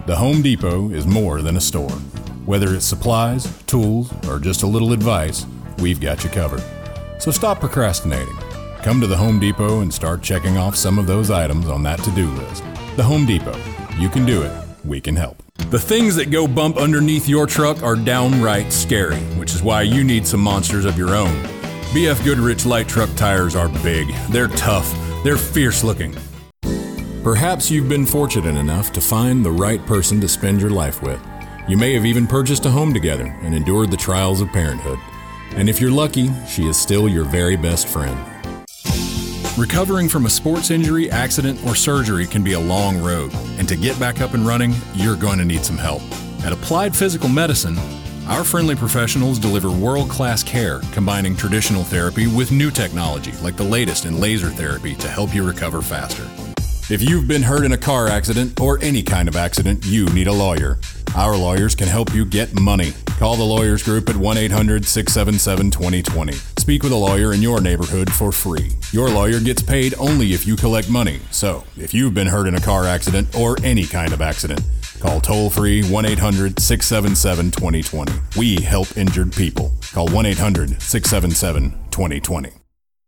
The Home Depot is more than a store. Whether it's supplies, tools, or just a little advice, we've got you covered. So stop procrastinating. Come to the Home Depot and start checking off some of those items on that to-do list. The Home Depot. You can do it. We can help. The things that go bump underneath your truck are downright scary, which is why you need some monsters of your own. BF Goodrich light truck tires are big. They're tough. They're fierce looking. Perhaps you've been fortunate enough to find the right person to spend your life with. You may have even purchased a home together and endured the trials of parenthood. And if you're lucky, she is still your very best friend. Recovering from a sports injury, accident, or surgery can be a long road, and to get back up and running, you're going to need some help. At Applied Physical Medicine, our friendly professionals deliver world-class care, combining traditional therapy with new technology like the latest in laser therapy to help you recover faster. If you've been hurt in a car accident or any kind of accident, you need a lawyer. Our lawyers can help you get money. Call the Lawyers Group at 1-800-677-2020. Speak with a lawyer in your neighborhood for free. Your lawyer gets paid only if you collect money. So, if you've been hurt in a car accident or any kind of accident, call toll-free 1-800-677-2020. We help injured people. Call 1-800-677-2020.